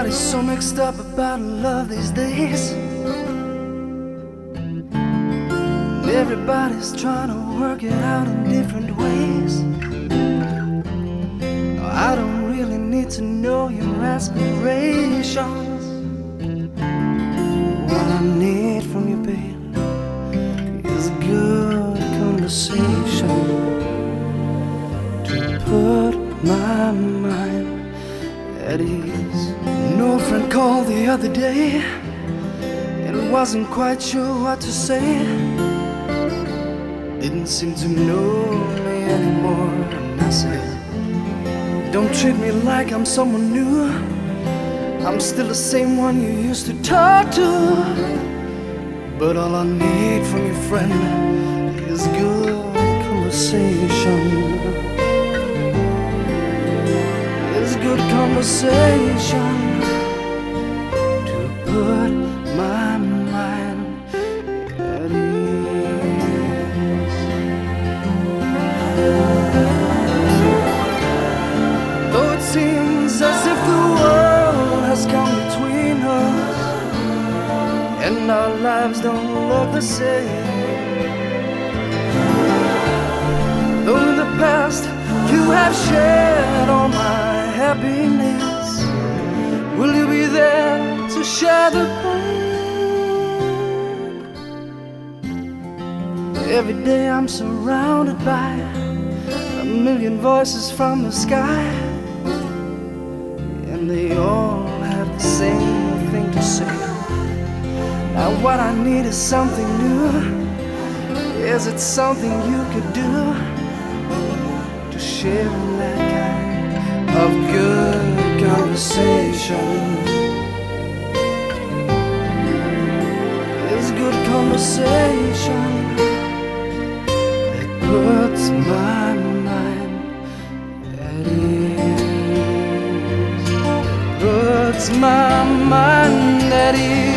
Everybody's so mixed up about love these days. Everybody's trying to work it out in different ways. I don't really need to know your aspirations. What I need from you, babe, is a good conversation to put my mind at ease. An old friend called the other day and wasn't quite sure what to say. Didn't seem to know me anymore. And I said, don't treat me like I'm someone new. I'm still the same one you used to talk to. But all I need from your friend is good conversation. Is good conversation to put my mind at ease. Though it seems as if the world has come between us and our lives don't look the same. Though in the past you have shared all my happiness, will you be there to share the pain? Every day I'm surrounded by a million voices from the sky, and they all have the same thing to say. Now what I need is something new. Is it something you could do to share that kind of good conversation? Is good conversation that puts my mind at ease, puts my mind at ease.